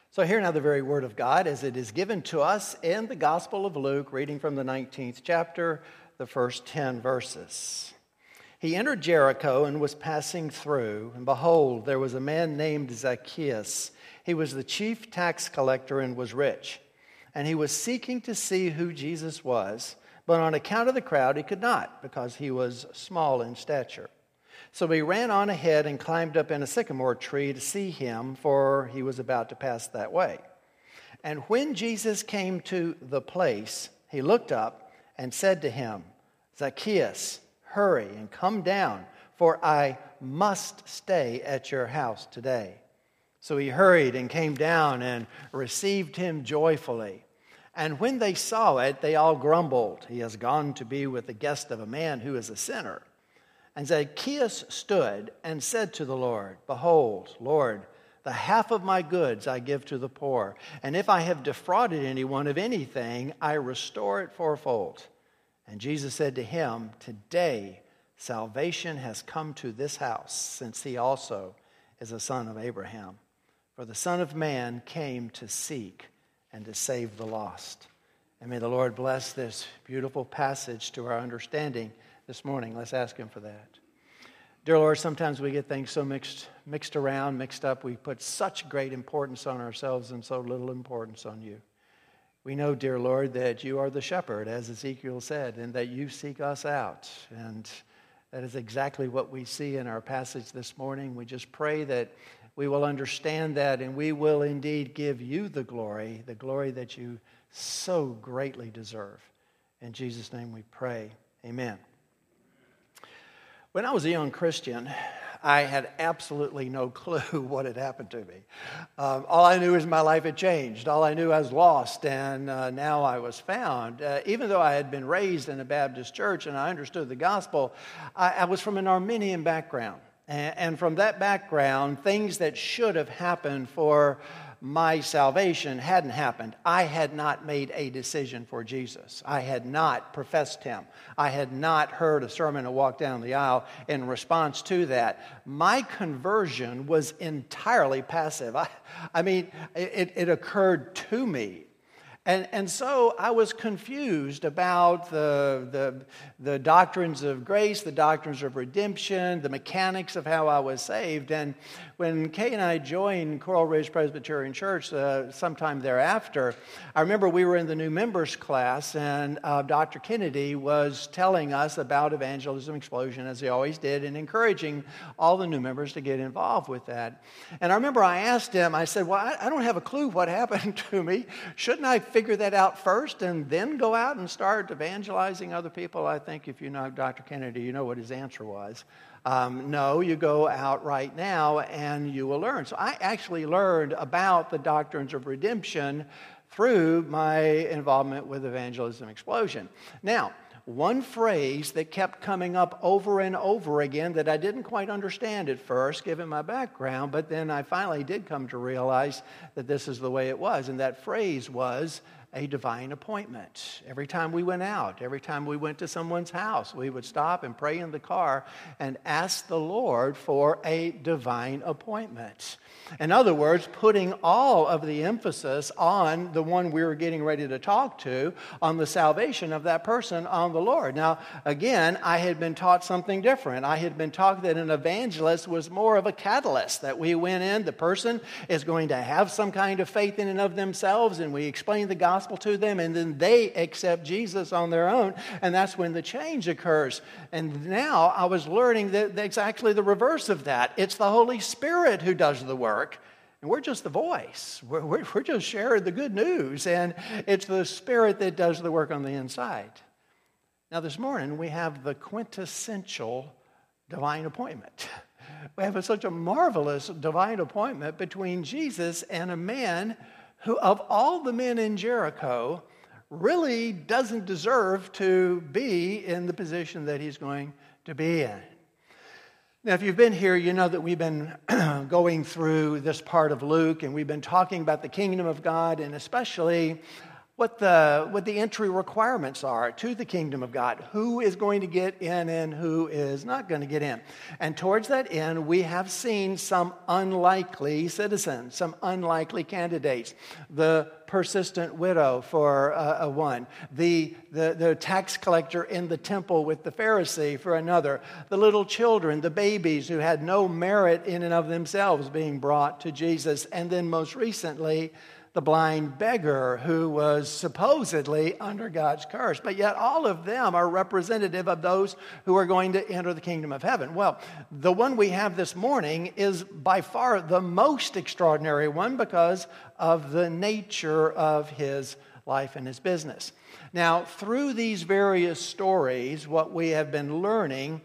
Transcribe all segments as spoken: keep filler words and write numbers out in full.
So hear now the very word of God as it is given to us in the Gospel of Luke, reading from the nineteenth chapter, the first ten verses. He entered Jericho and was passing through, and behold, there was a man named Zacchaeus. He was the chief tax collector and was rich. And he was seeking to see who Jesus was, but on account of the crowd he could not, because he was small in stature. So he ran on ahead and climbed up in a sycamore tree to see him, for he was about to pass that way. And when Jesus came to the place, he looked up and said to him, Zacchaeus, hurry and come down, for I must stay at your house today. So he hurried and came down and received him joyfully. And when they saw it, they all grumbled, he has gone to be with the guest of a man who is a sinner. And Zacchaeus stood and said to the Lord, Behold, Lord, the half of my goods I give to the poor, and if I have defrauded anyone of anything, I restore it fourfold. And Jesus said to him, Today salvation has come to this house, since he also is a son of Abraham. For the Son of Man came to seek and to save the lost. And may the Lord bless this beautiful passage to our understanding this morning. Let's ask him for that. Dear Lord, sometimes we get things so mixed mixed around, mixed up. We put such great importance on ourselves and so little importance on you. We know, dear Lord, that you are the shepherd, as Ezekiel said, and that you seek us out. And that is exactly what we see in our passage this morning. We just pray that we will understand that and we will indeed give you the glory, the glory that you so greatly deserve. In Jesus' name we pray. Amen. When I was a young Christian, I had absolutely no clue what had happened to me. Um, all I knew is my life had changed. All I knew I was lost, and uh, now I was found. Uh, even though I had been raised in a Baptist church and I understood the gospel, I, I was from an Arminian background. And, and from that background, things that should have happened for my salvation hadn't happened. I had not made a decision for Jesus. I had not professed him. I had not heard a sermon or walked down the aisle in response to that. My conversion was entirely passive. I, I mean, it, it occurred to me. And, and so I was confused about the, the, the doctrines of grace, the doctrines of redemption, the mechanics of how I was saved. And when Kay and I joined Coral Ridge Presbyterian Church uh, sometime thereafter, I remember we were in the new members class, and uh, Doctor Kennedy was telling us about Evangelism Explosion, as he always did, and encouraging all the new members to get involved with that. And I remember I asked him, I said, well, I, I don't have a clue what happened to me. Shouldn't I figure that out first and then go out and start evangelizing other people? I think if you know Doctor Kennedy, you know what his answer was. Um, no, you go out right now and you will learn. So I actually learned about the doctrines of redemption through my involvement with Evangelism Explosion. Now, one phrase that kept coming up over and over again that I didn't quite understand at first, given my background, but then I finally did come to realize that this is the way it was, and that phrase was a divine appointment. Every time we went out, every time we went to someone's house, we would stop and pray in the car and ask the Lord for a divine appointment. In other words, putting all of the emphasis on the one we were getting ready to talk to, on the salvation of that person, on the Lord. Now, again, I had been taught something different. I had been taught that an evangelist was more of a catalyst, that we went in, the person is going to have some kind of faith in and of themselves, and we explain the gospel to them, and then they accept Jesus on their own, and that's when the change occurs. And now I was learning that that's actually the reverse of that. It's the Holy Spirit who does the work, and we're just the voice. We're, we're, we're just sharing the good news, and it's the Spirit that does the work on the inside. Now this morning we have the quintessential divine appointment. We have a, such a marvelous divine appointment between Jesus and a man who, of all the men in Jericho, really doesn't deserve to be in the position that he's going to be in. Now, if you've been here, you know that we've been going through this part of Luke, and we've been talking about the kingdom of God, and especially what the, what the entry requirements are to the kingdom of God, who is going to get in and who is not going to get in. And towards that end, we have seen some unlikely citizens, some unlikely candidates. The persistent widow for uh, a one, the, the, the tax collector in the temple with the Pharisee for another, the little children, the babies who had no merit in and of themselves being brought to Jesus, and then most recently, the blind beggar who was supposedly under God's curse. But yet all of them are representative of those who are going to enter the kingdom of heaven. Well, the one we have this morning is by far the most extraordinary one because of the nature of his life and his business. Now, through these various stories, what we have been learning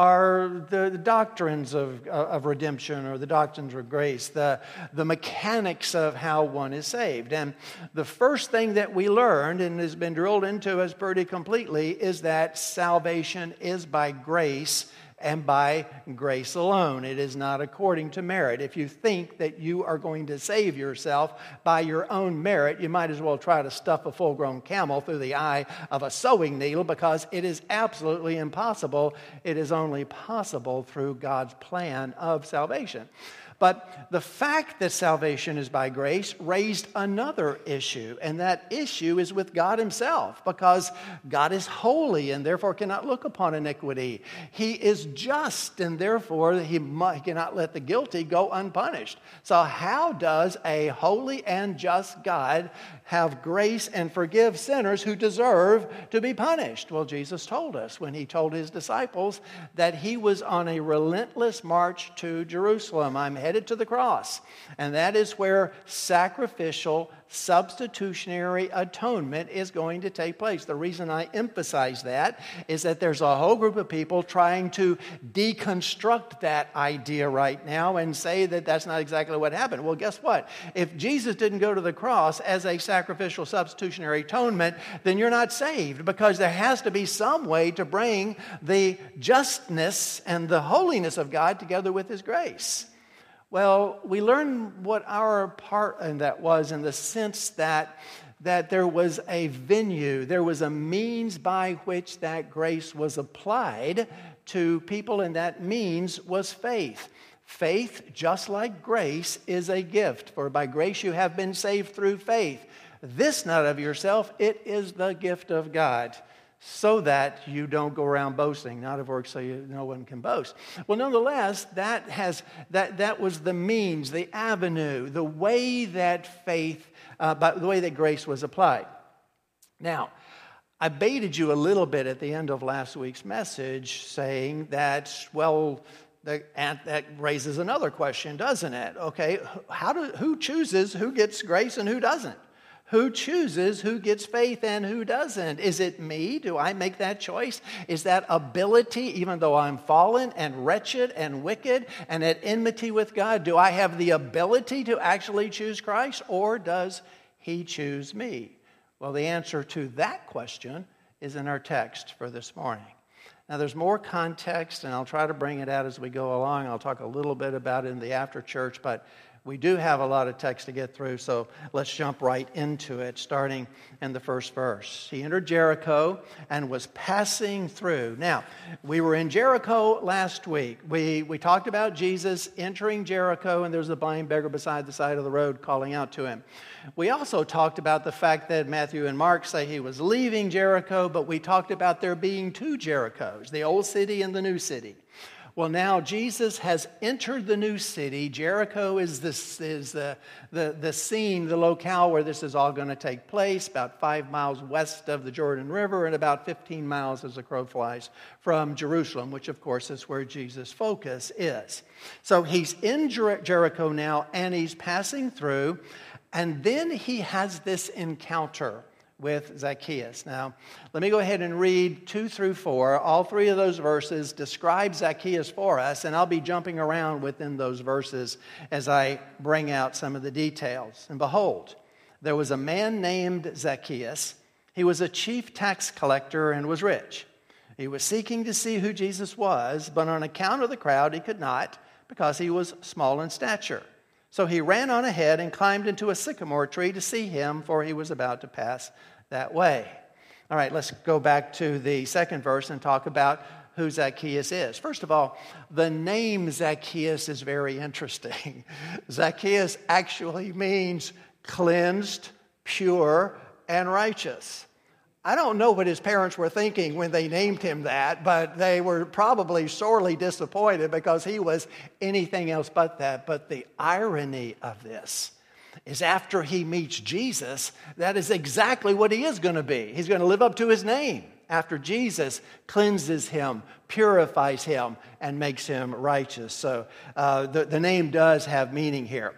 are the, the doctrines of, of redemption or the doctrines of grace, the, the mechanics of how one is saved. And the first thing that we learned and has been drilled into us pretty completely is that salvation is by grace and by grace alone. It is not according to merit. If you think that you are going to save yourself by your own merit, you might as well try to stuff a full-grown camel through the eye of a sewing needle, because it is absolutely impossible. It is only possible through God's plan of salvation. But the fact that salvation is by grace raised another issue, and that issue is with God himself, because God is holy and therefore cannot look upon iniquity. He is just, and therefore he, mu- he cannot let the guilty go unpunished. So how does a holy and just God have grace and forgive sinners who deserve to be punished? Well, Jesus told us when he told his disciples that he was on a relentless march to Jerusalem. I'm headed to the cross. And that is where sacrificial, substitutionary atonement is going to take place. The reason I emphasize that is that there's a whole group of people trying to deconstruct that idea right now and say that that's not exactly what happened. Well, guess what? If Jesus didn't go to the cross as a sacrificial, substitutionary atonement, then you're not saved, because there has to be some way to bring the justness and the holiness of God together with his grace. Well, we learn what our part in that was, in the sense that, that there was a venue, there was a means by which that grace was applied to people, and that means was faith. Faith, just like grace, is a gift. For by grace you have been saved through faith. This not of yourself, it is the gift of God, so that you don't go around boasting, not of works, so you, no one can boast. Well, nonetheless, that has that that was the means, the avenue, the way that faith, uh, by the way that grace was applied. Now, I baited you a little bit at the end of last week's message, saying that, well, the, and that raises another question, doesn't it? Okay, how do who chooses who gets grace and who doesn't? Who chooses who gets faith and who doesn't? Is it me? Do I make that choice? Is that ability, even though I'm fallen and wretched and wicked and at enmity with God, do I have the ability to actually choose Christ, or does he choose me? Well, the answer to that question is in our text for this morning. Now, there's more context, and I'll try to bring it out as we go along. I'll talk a little bit about it in the after church, but we do have a lot of text to get through, so let's jump right into it, starting in the first verse. He entered Jericho and was passing through. Now, we were in Jericho last week. We, we talked about Jesus entering Jericho, and there's a blind beggar beside the side of the road calling out to him. We also talked about the fact that Matthew and Mark say he was leaving Jericho, but we talked about there being two Jerichos, the old city and the new city. Well, now Jesus has entered the new city. Jericho is, this, is the, the, the scene, the locale where this is all going to take place, about five miles west of the Jordan River and about fifteen miles as the crow flies from Jerusalem, which, of course, is where Jesus' focus is. So he's in Jer- Jericho now, and he's passing through, and then he has this encounter with Zacchaeus. Now, let me go ahead and read two through four. All three of those verses describe Zacchaeus for us, and I'll be jumping around within those verses as I bring out some of the details. And behold, there was a man named Zacchaeus. He was a chief tax collector and was rich. He was seeking to see who Jesus was, but on account of the crowd he could not, because he was small in stature. So he ran on ahead and climbed into a sycamore tree to see him, for he was about to pass that way. All right, let's go back to the second verse and talk about who Zacchaeus is. First of all, the name Zacchaeus is very interesting. Zacchaeus actually means cleansed, pure, and righteous. I don't know what his parents were thinking when they named him that, but they were probably sorely disappointed because he was anything else but that. But the irony of this is after he meets Jesus, that is exactly what he is going to be. He's going to live up to his name after Jesus cleanses him, purifies him, and makes him righteous. So uh, the, the name does have meaning here.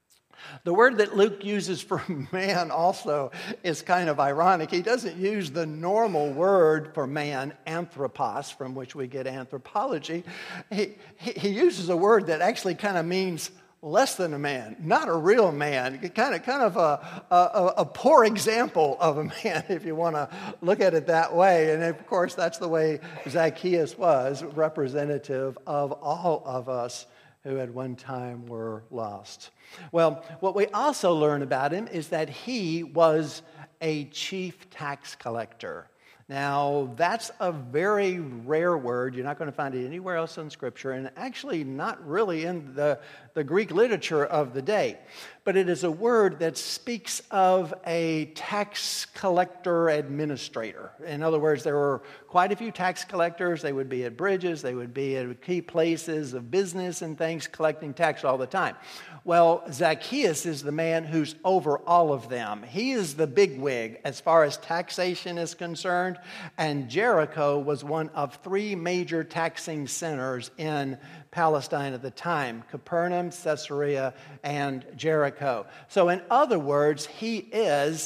The word that Luke uses for man also is kind of ironic. He doesn't use the normal word for man, anthropos, from which we get anthropology. He, he, he uses a word that actually kind of means less than a man, not a real man, kind of kind of a, a, a poor example of a man, if you want to look at it that way. And of course, that's the way Zacchaeus was, representative of all of us who at one time were lost. Well, what we also learn about him is that he was a chief tax collector. Now, that's a very rare word. You're not going to find it anywhere else in Scripture, and actually not really in the, the Greek literature of the day. But it is a word that speaks of a tax collector administrator. In other words, there were quite a few tax collectors. They would be at bridges. They would be at key places of business and things, collecting tax all the time. Well, Zacchaeus is the man who's over all of them. He is the bigwig as far as taxation is concerned, and Jericho was one of three major taxing centers in Palestine at the time: Capernaum, Caesarea, and Jericho. So in other words, he is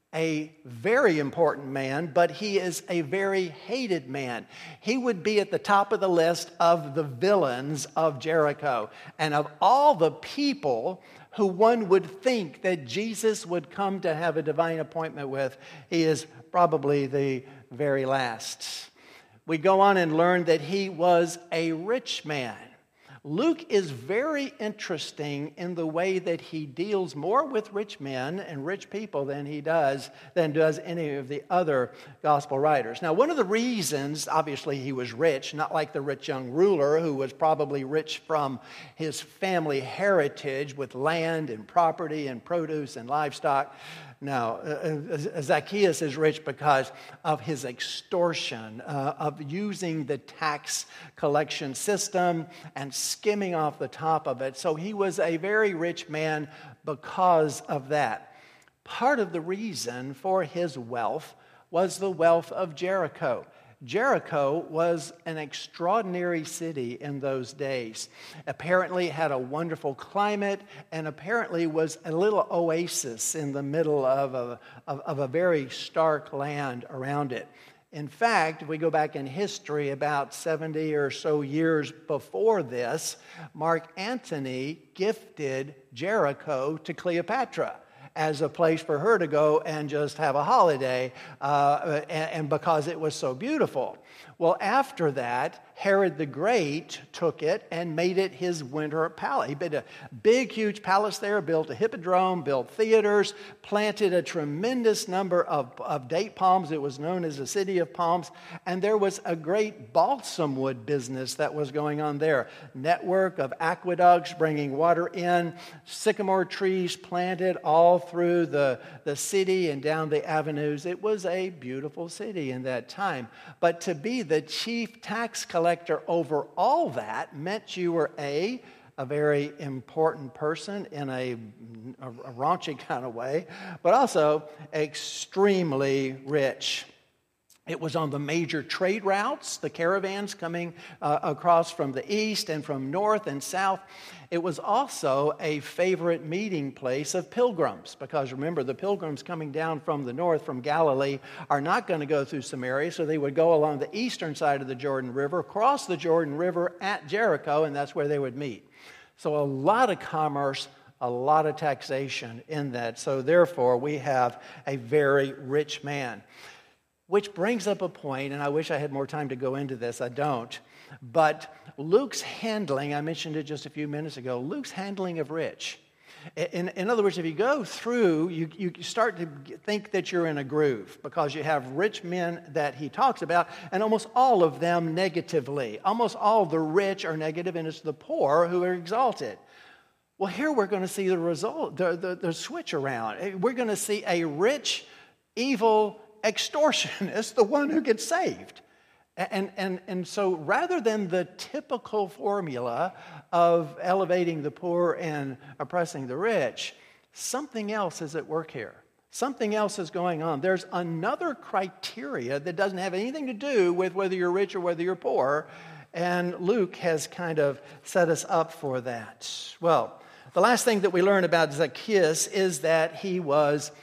a very important man, but he is a very hated man. He would be at the top of the list of the villains of Jericho. And of all the people who one would think that Jesus would come to have a divine appointment with, he is probably the very last. We go on and learn that he was a rich man. Luke is very interesting in the way that he deals more with rich men and rich people than he does than does any of the other gospel writers. Now, one of the reasons, obviously, he was rich, not like the rich young ruler who was probably rich from his family heritage with land and property and produce and livestock. No, uh, Zacchaeus is rich because of his extortion, uh, of using the tax collection system and skimming off the top of it. So he was a very rich man because of that. Part of the reason for his wealth was the wealth of Jericho. Jericho was an extraordinary city in those days. Apparently it had a wonderful climate, and apparently was a little oasis in the middle of a, of, of a very stark land around it. In fact, if we go back in history about seventy or so years before this, Mark Antony gifted Jericho to Cleopatra as a place for her to go and just have a holiday, uh, and, and because it was so beautiful. Well, after that, Herod the Great took it and made it his winter palace. He built a big, huge palace there, built a hippodrome, built theaters, planted a tremendous number of, of date palms. It was known as the city of palms. And there was a great balsam wood business that was going on there. Network of aqueducts bringing water in, sycamore trees planted all through the, the city and down the avenues. It was a beautiful city in that time. But to be the chief tax collector over all that meant you were a, a very important person in a, a, a raunchy kind of way, but also extremely rich. It was on the major trade routes, the caravans coming uh, across from the east and from north and south. It was also a favorite meeting place of pilgrims, because remember, the pilgrims coming down from the north, from Galilee, are not going to go through Samaria, so they would go along the eastern side of the Jordan River, cross the Jordan River at Jericho, and that's where they would meet. So a lot of commerce, a lot of taxation in that. So therefore, we have a very rich man. Which brings up a point, and I wish I had more time to go into this. I don't. But Luke's handling, I mentioned it just a few minutes ago, Luke's handling of rich In, in other words, if you go through, you, you start to think that you're in a groove because you have rich men that he talks about, and almost all of them negatively. Almost all the rich are negative, and it's the poor who are exalted. Well, here we're going to see the result, the, the, the switch around. We're going to see a rich, evil extortionist, the one who gets saved. And, and, and so rather than the typical formula of elevating the poor and oppressing the rich, something else is at work here. Something else is going on. There's another criteria that doesn't have anything to do with whether you're rich or whether you're poor, and Luke has kind of set us up for that. Well, the last thing that we learn about Zacchaeus is that he was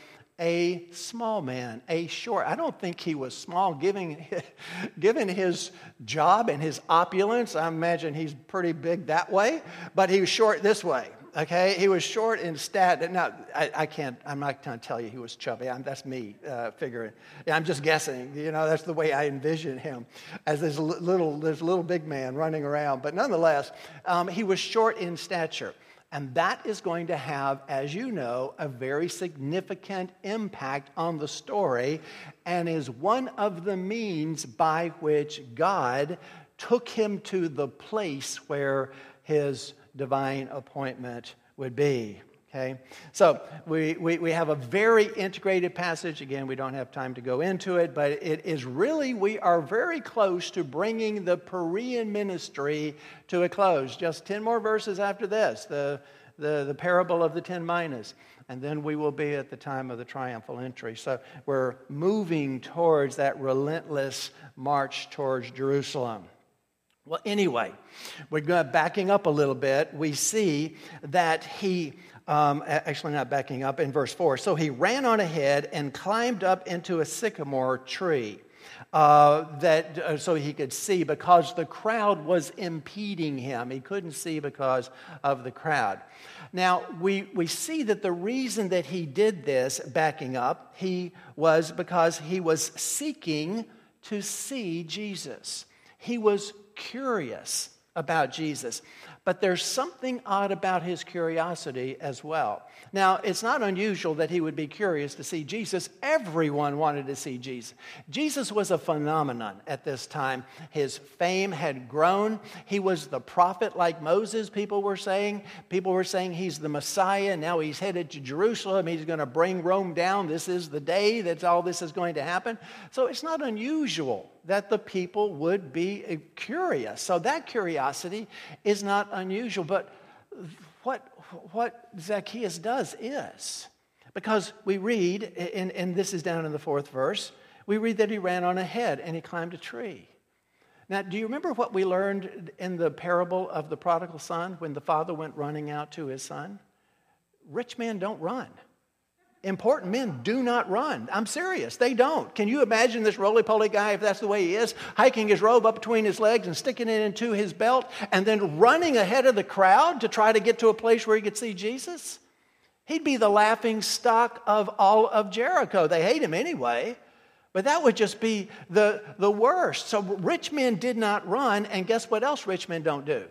a small man, a short. I don't think he was small, given, given his job and his opulence. I imagine he's pretty big that way, but he was short this way. Okay, he was short in stat. Now, I, I can't. I'm not going to tell you he was chubby. I'm, that's me uh, figuring. Yeah, I'm just guessing. You know, that's the way I envision him, as this little, this little big man running around. But nonetheless, um, he was short in stature. And that is going to have, as you know, a very significant impact on the story, and is one of the means by which God took him to the place where his divine appointment would be. Okay, so we, we, we have a very integrated passage. Again, we don't have time to go into it, but it is really, we are very close to bringing the Perean ministry to a close. Just ten more verses after this, the, the, the parable of the ten minas. And then we will be at the time of the triumphal entry. So we're moving towards that relentless march towards Jerusalem. Well, anyway, we're going backing up a little bit. We see that he, um, actually not backing up, in verse four. So he ran on ahead and climbed up into a sycamore tree uh, that uh, so he could see, because the crowd was impeding him. He couldn't see because of the crowd. Now, we, we see that the reason that he did this, backing up, he was because he was seeking to see Jesus. He was curious about Jesus. But there's something odd about his curiosity as well. Now, it's not unusual that he would be curious to see Jesus. Everyone wanted to see Jesus. Jesus was a phenomenon at this time. His fame had grown. He was the prophet like Moses, people were saying. People were saying he's the Messiah. Now he's headed to Jerusalem. He's going to bring Rome down. This is the day that all this is going to happen. So it's not unusual that the people would be curious. So that curiosity is not unusual. But what, what Zacchaeus does is, because we read, and, and this is down in the fourth verse, we read that he ran on ahead and he climbed a tree. Now, do you remember what we learned in the parable of the prodigal son when the father went running out to his son? Rich men don't run. Important men do not run. I'm serious. They don't. Can you imagine this roly-poly guy, if that's the way he is, hiking his robe up between his legs and sticking it into his belt and then running ahead of the crowd to try to get to a place where he could see Jesus? He'd be the laughing stock of all of Jericho. They hate him anyway, but that would just be the, the worst. So rich men did not run, and guess what else rich men don't do?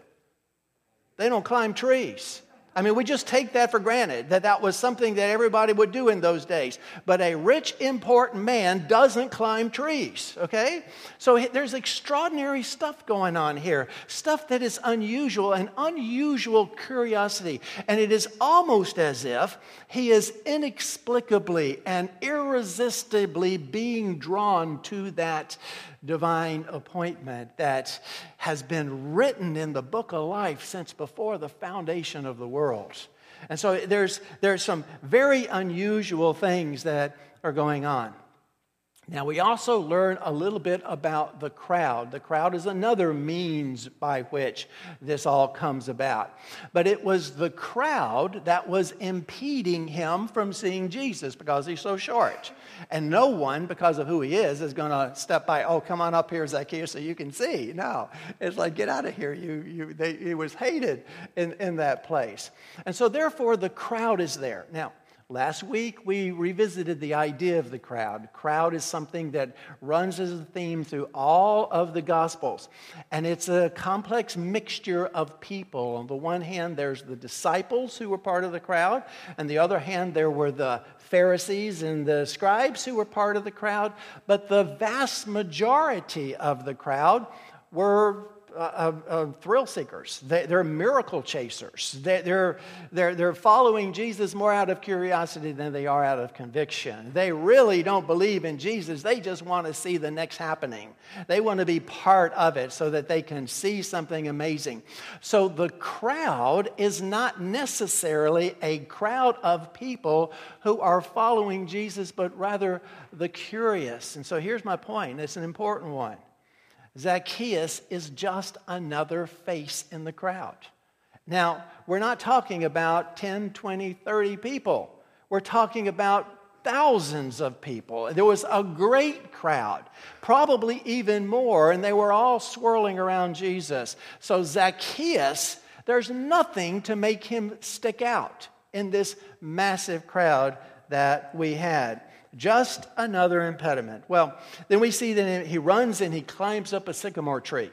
They don't climb trees. I mean, we just take that for granted, that that was something that everybody would do in those days. But a rich, important man doesn't climb trees, okay? So there's extraordinary stuff going on here, stuff that is unusual, an unusual curiosity. And it is almost as if he is inexplicably and irresistibly being drawn to that divine appointment that has been written in the book of life since before the foundation of the world. And so there's there's some very unusual things that are going on. Now, we also learn a little bit about the crowd. The crowd is another means by which this all comes about. But it was the crowd that was impeding him from seeing Jesus because he's so short. And no one, because of who he is, is going to step by, oh, come on up here, Zacchaeus, so you can see. No, it's like, get out of here. You, you, they, he was hated in, in that place. And so therefore, the crowd is there. Now, Last week, we revisited the idea of the crowd. Crowd is something that runs as a theme through all of the Gospels. And it's a complex mixture of people. On the one hand, there's the disciples who were part of the crowd. On the other hand, there were the Pharisees and the scribes who were part of the crowd. But the vast majority of the crowd were Uh, uh, thrill seekers. They, they're miracle chasers. They, they're, they're, they're following Jesus more out of curiosity than they are out of conviction. They really don't believe in Jesus. They just want to see the next happening. They want to be part of it so that they can see something amazing. So the crowd is not necessarily a crowd of people who are following Jesus, but rather the curious. And so here's my point. It's an important one. Zacchaeus is just another face in the crowd. Now, we're not talking about ten, twenty, thirty people. We're talking about thousands of people. There was a great crowd, probably even more, and they were all swirling around Jesus. So Zacchaeus, there's nothing to make him stick out in this massive crowd that we had. Just another impediment. Well, then we see that he runs and he climbs up a sycamore tree.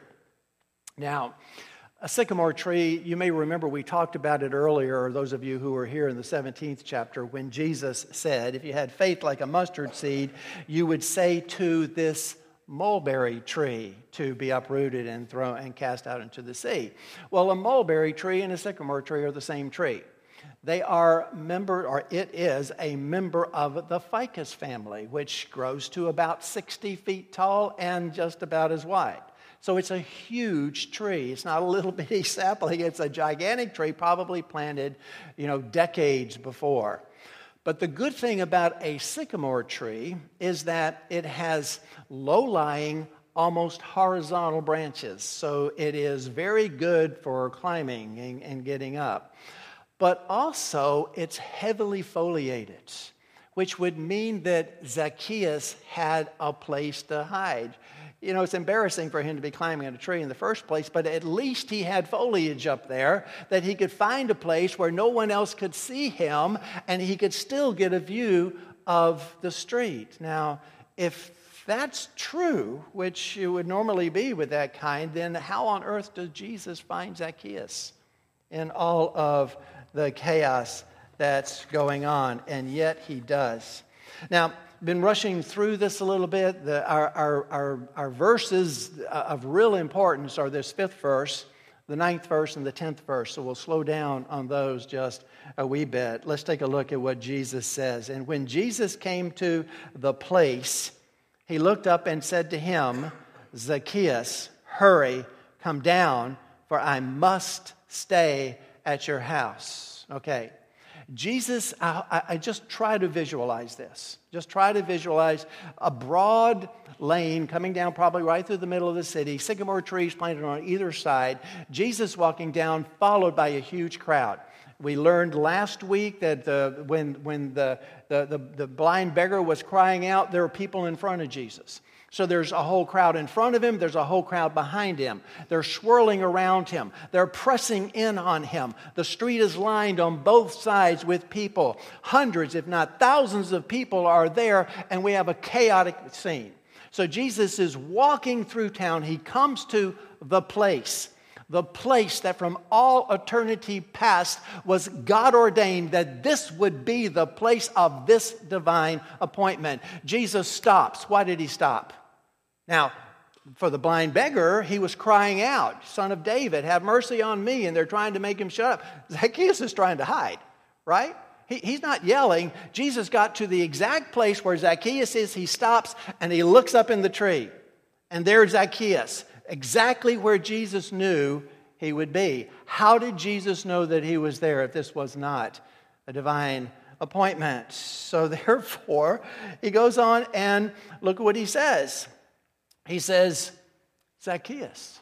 Now, a sycamore tree, you may remember we talked about it earlier, those of you who were here in the seventeenth chapter, when Jesus said, if you had faith like a mustard seed, you would say to this mulberry tree to be uprooted and thrown and cast out into the sea. Well, a mulberry tree and a sycamore tree are the same tree. They are member, or it is a member of the ficus family, which grows to about sixty feet tall and just about as wide. So it's a huge tree. It's not a little bitty sapling. It's a gigantic tree, probably planted, you know, decades before. But the good thing about a sycamore tree is that it has low-lying, almost horizontal branches. So it is very good for climbing and, and getting up. But also, it's heavily foliated, which would mean that Zacchaeus had a place to hide. You know, it's embarrassing for him to be climbing a tree in the first place, but at least he had foliage up there that he could find a place where no one else could see him, and he could still get a view of the street. Now, if that's true, which it would normally be with that kind, then how on earth does Jesus find Zacchaeus in all of the chaos that's going on? And yet he does. Now, been rushing through this a little bit. The, our, our, our, our verses of real importance are this fifth verse, the ninth verse, and the tenth verse. So we'll slow down on those just a wee bit. Let's take a look at what Jesus says. And when Jesus came to the place, he looked up and said to him, Zacchaeus, hurry, come down, for I must stay at your house. Okay. Jesus, I, I just try to visualize this. Just try to visualize a broad lane coming down probably right through the middle of the city, sycamore trees planted on either side, Jesus walking down, followed by a huge crowd. We learned last week that the, when, when the, the, the, the blind beggar was crying out, there were people in front of Jesus. So there's a whole crowd in front of him. There's a whole crowd behind him. They're swirling around him. They're pressing in on him. The street is lined on both sides with people. Hundreds, if not thousands of people are there, and we have a chaotic scene. So Jesus is walking through town. He comes to the place. The place that from all eternity past was God ordained that this would be the place of this divine appointment. Jesus stops. Why did he stop? Now, for the blind beggar, he was crying out, Son of David, have mercy on me. And they're trying to make him shut up. Zacchaeus is trying to hide, right? He, he's not yelling. Jesus got to the exact place where Zacchaeus is. He stops and he looks up in the tree. And there's Zacchaeus, exactly where Jesus knew he would be. How did Jesus know that he was there if this was not a divine appointment? So therefore, he goes on and look at what he says. He says, Zacchaeus.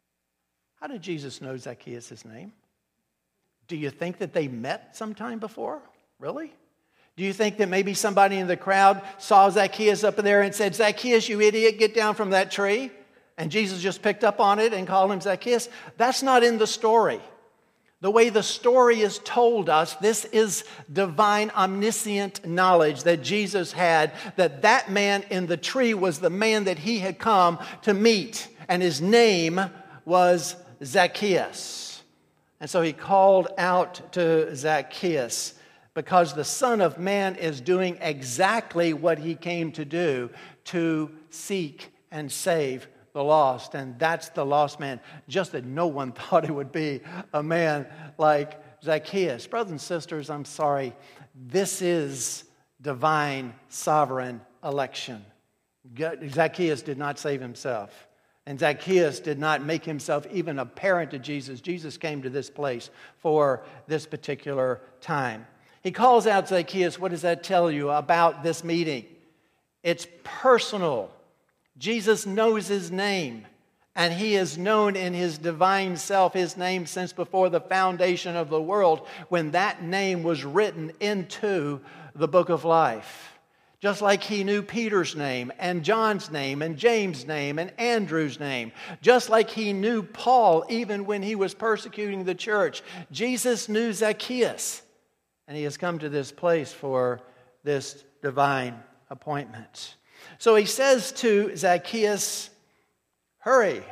How did Jesus know Zacchaeus' name? Do you think that they met sometime before? Really? Do you think that maybe somebody in the crowd saw Zacchaeus up there and said, Zacchaeus, you idiot, get down from that tree? And Jesus just picked up on it and called him Zacchaeus? That's not in the story. The way the story is told us, this is divine omniscient knowledge that Jesus had, that that man in the tree was the man that he had come to meet, and his name was Zacchaeus. And so he called out to Zacchaeus, because the Son of Man is doing exactly what he came to do, to seek and save the lost. And that's the lost man. Just that no one thought it would be a man like Zacchaeus. Brothers and sisters, I'm sorry. This is divine sovereign election. Zacchaeus did not save himself. And Zacchaeus did not make himself even apparent to Jesus. Jesus came to this place for this particular time. He calls out Zacchaeus. What does that tell you about this meeting? It's personal. Jesus knows his name, and he is known in his divine self, his name since before the foundation of the world, when that name was written into the book of life. Just like he knew Peter's name, and John's name, and James' name, and Andrew's name. Just like he knew Paul even when he was persecuting the church. Jesus knew Zacchaeus, and he has come to this place for this divine appointment. So he says to Zacchaeus, hurry,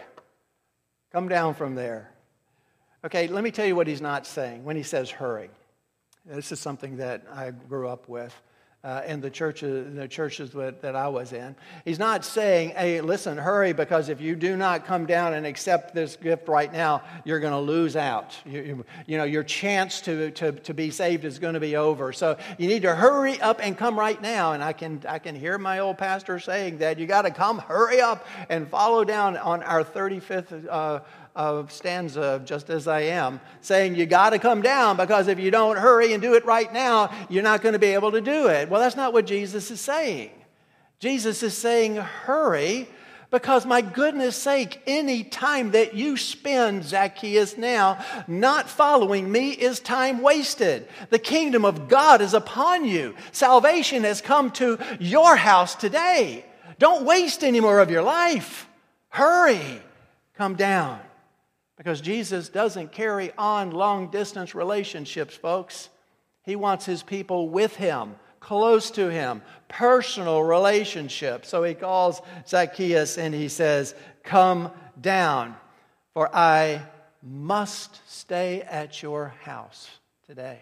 come down from there. Okay, let me tell you what he's not saying when he says hurry. This is something that I grew up with uh, in the churches, the churches that, that I was in. He's not saying, hey, listen, hurry, because if you do not come down and accept this gift right now, you're going to lose out. You, you, you know, your chance to, to, to be saved is going to be over. So you need to hurry up and come right now. And I can I can hear my old pastor saying that. You got to come, hurry up, and follow down on our thirty-fifth uh, of stanza of Just As I Am, saying you got to come down, because if you don't hurry and do it right now, you're not going to be able to do it. Well, that's not what Jesus is saying. Jesus is saying hurry, because my goodness sake, any time that you spend, Zacchaeus, now not following me is time wasted. The kingdom of God is upon you. Salvation has come to your house today. Don't waste any more of your life. Hurry, come down. Because Jesus doesn't carry on long-distance relationships, folks. He wants his people with him, close to him, personal relationships. So he calls Zacchaeus and he says, come down, for I must stay at your house today.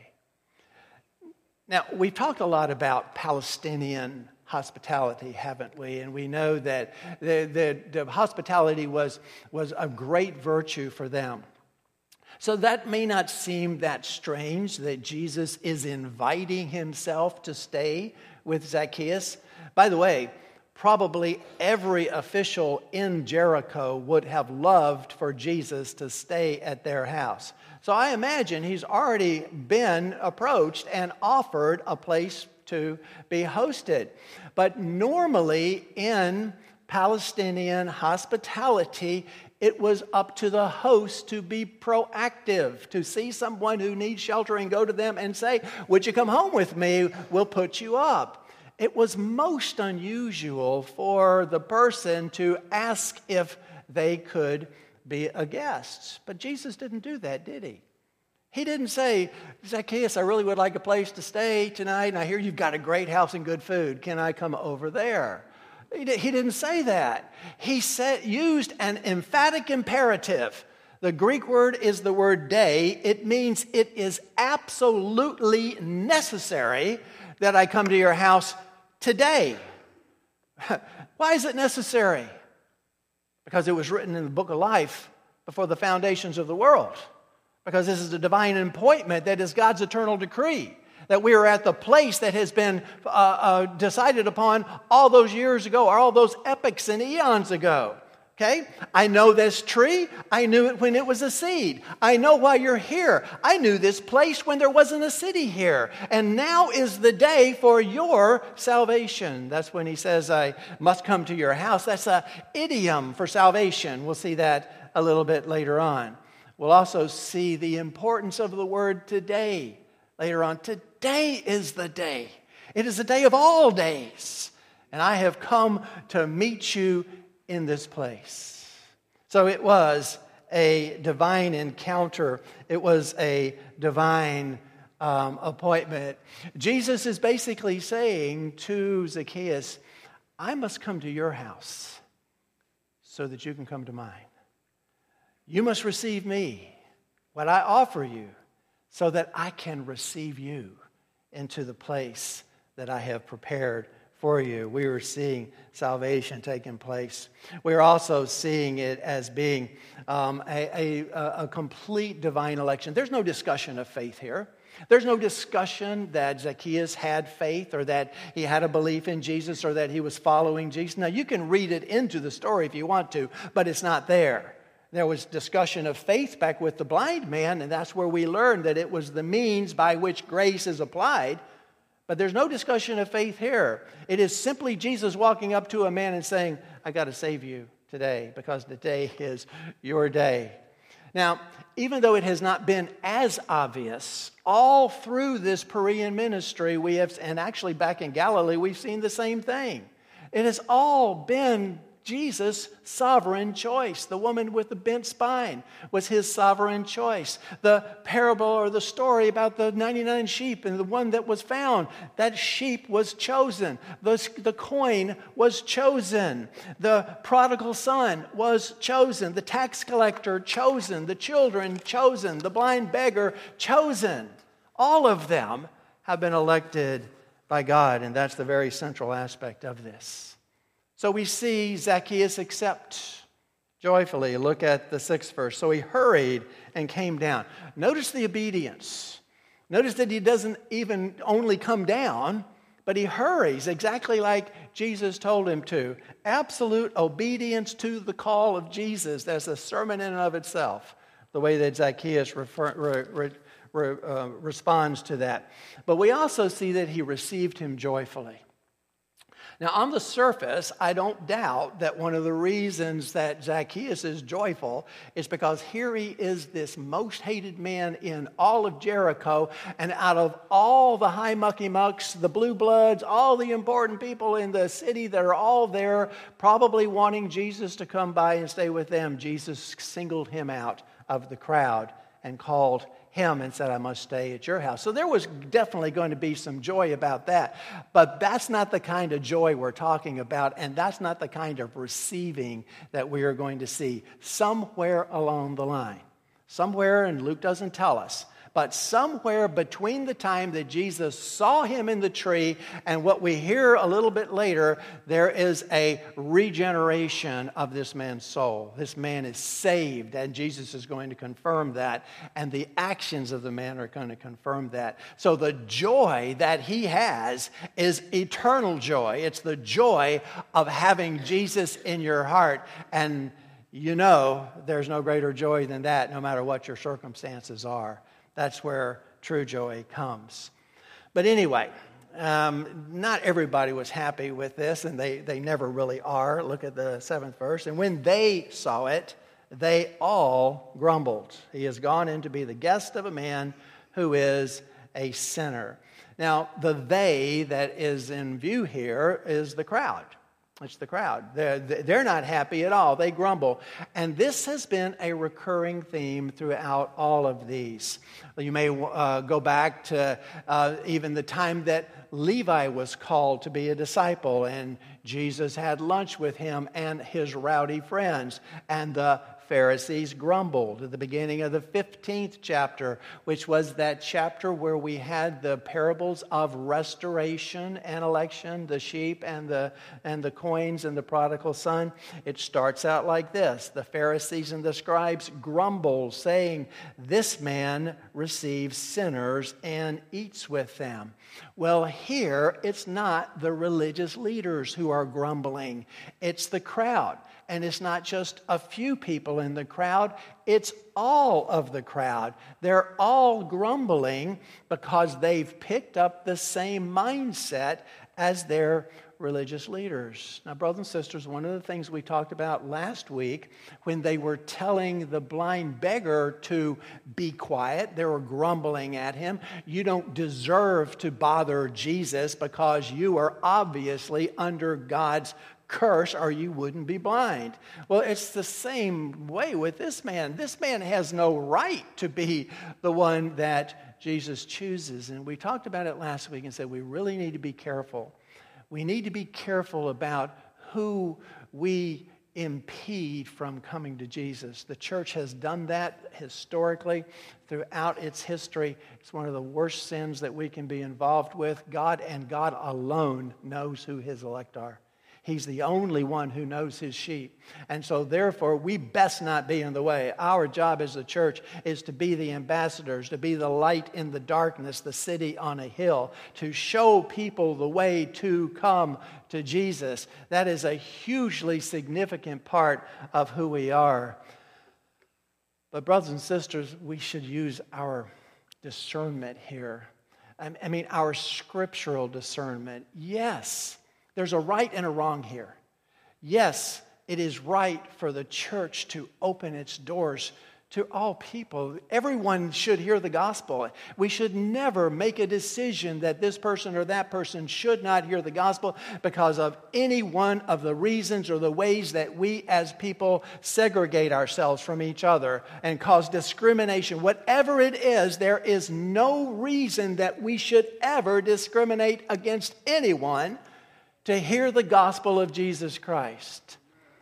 Now, we've talked a lot about Palestinian hospitality, haven't we? And we know that the, the, the hospitality was, was a great virtue for them. So that may not seem that strange that Jesus is inviting himself to stay with Zacchaeus. By the way, probably every official in Jericho would have loved for Jesus to stay at their house. So I imagine he's already been approached and offered a place to be hosted. But normally in Palestinian hospitality, it was up to the host to be proactive, to see someone who needs shelter and go to them and say, would you come home with me? We'll put you up. It was most unusual for the person to ask if they could be a guest. But Jesus didn't do that, did he? He didn't say, Zacchaeus, I really would like a place to stay tonight, and I hear you've got a great house and good food. Can I come over there? He didn't say that. He said, used an emphatic imperative. The Greek word is the word day. It means it is absolutely necessary that I come to your house today. Why is it necessary? Because it was written in the book of life before the foundations of the world. Because this is a divine appointment that is God's eternal decree. That we are at the place that has been uh, uh, decided upon all those years ago, or all those epochs and eons ago. Okay? I know this tree. I knew it when it was a seed. I know why you're here. I knew this place when there wasn't a city here. And now is the day for your salvation. That's when he says, I must come to your house. That's an idiom for salvation. We'll see that a little bit later on. We'll also see the importance of the word today later on. Today is the day. It is the day of all days. And I have come to meet you in this place. So it was a divine encounter. It was a divine um, appointment. Jesus is basically saying to Zacchaeus, I must come to your house so that you can come to mine. You must receive me, what I offer you, so that I can receive you into the place that I have prepared for you. We are seeing salvation taking place. We are also seeing it as being um, a, a, a complete divine election. There's no discussion of faith here. There's no discussion that Zacchaeus had faith or that he had a belief in Jesus or that he was following Jesus. Now, you can read it into the story if you want to, but it's not there. There was discussion of faith back with the blind man, and that's where we learned that it was the means by which grace is applied. But there's no discussion of faith here. It is simply Jesus walking up to a man and saying, I got to save you today because today is your day. Now, even though it has not been as obvious, all through this Perean ministry, we have, and actually back in Galilee, we've seen the same thing. It has all been Jesus' sovereign choice. The woman with the bent spine was his sovereign choice. The parable or the story about the ninety-nine sheep and the one that was found, that sheep was chosen. The, the coin was chosen. The prodigal son was chosen. The tax collector chosen. The children chosen. The blind beggar chosen. All of them have been elected by God, and that's the very central aspect of this. So we see Zacchaeus accept joyfully. Look at the sixth verse. So he hurried and came down. Notice the obedience. Notice that he doesn't even only come down, but he hurries exactly like Jesus told him to. Absolute obedience to the call of Jesus. That's a sermon in and of itself, the way that Zacchaeus refer, re, re, re, uh, responds to that. But we also see that he received him joyfully. Now, on the surface, I don't doubt that one of the reasons that Zacchaeus is joyful is because here he is, this most hated man in all of Jericho, and out of all the high mucky mucks, the blue bloods, all the important people in the city that are all there, probably wanting Jesus to come by and stay with them, Jesus singled him out of the crowd and called him and said, I must stay at your house. So there was definitely going to be some joy about that. But that's not the kind of joy we're talking about, and that's not the kind of receiving that we are going to see somewhere along the line. Somewhere, and Luke doesn't tell us, but somewhere between the time that Jesus saw him in the tree and what we hear a little bit later, there is a regeneration of this man's soul. This man is saved, and Jesus is going to confirm that, and the actions of the man are going to confirm that. So the joy that he has is eternal joy. It's the joy of having Jesus in your heart, and you know there's no greater joy than that, no matter what your circumstances are. That's where true joy comes. But anyway, um, not everybody was happy with this, and they, they never really are. Look at the seventh verse. And when they saw it, they all grumbled. He has gone in to be the guest of a man who is a sinner. Now, the they that is in view here is the crowd. It's the crowd. They're, they're not happy at all. They grumble. And this has been a recurring theme throughout all of these. You may uh, go back to uh, even the time that Levi was called to be a disciple, and Jesus had lunch with him and his rowdy friends, and the Pharisees grumbled at the beginning of the fifteenth chapter, which was that chapter where we had the parables of restoration and election, the sheep and the and the coins and the prodigal son. It starts out like this. The Pharisees and the scribes grumble, saying, "This man receives sinners and eats with them." Well, here it's not the religious leaders who are grumbling. It's the crowd. And it's not just a few people in the crowd, it's all of the crowd. They're all grumbling because they've picked up the same mindset as their religious leaders. Now, brothers and sisters, one of the things we talked about last week when they were telling the blind beggar to be quiet, they were grumbling at him. You don't deserve to bother Jesus because you are obviously under God's curse or you wouldn't be blind. Well, it's the same way with this man. This man has no right to be the one that Jesus chooses. And we talked about it last week and said we really need to be careful. We need to be careful about who we impede from coming to Jesus. The church has done that historically throughout its history. It's one of the worst sins that we can be involved with. God and God alone knows who his elect are. He's the only one who knows his sheep. And so therefore, we best not be in the way. Our job as a church is to be the ambassadors, to be the light in the darkness, the city on a hill, to show people the way to come to Jesus. That is a hugely significant part of who we are. But brothers and sisters, we should use our discernment here. I mean, our scriptural discernment. Yes. There's a right and a wrong here. Yes, it is right for the church to open its doors to all people. Everyone should hear the gospel. We should never make a decision that this person or that person should not hear the gospel because of any one of the reasons or the ways that we as people segregate ourselves from each other and cause discrimination. Whatever it is, there is no reason that we should ever discriminate against anyone to hear the gospel of Jesus Christ.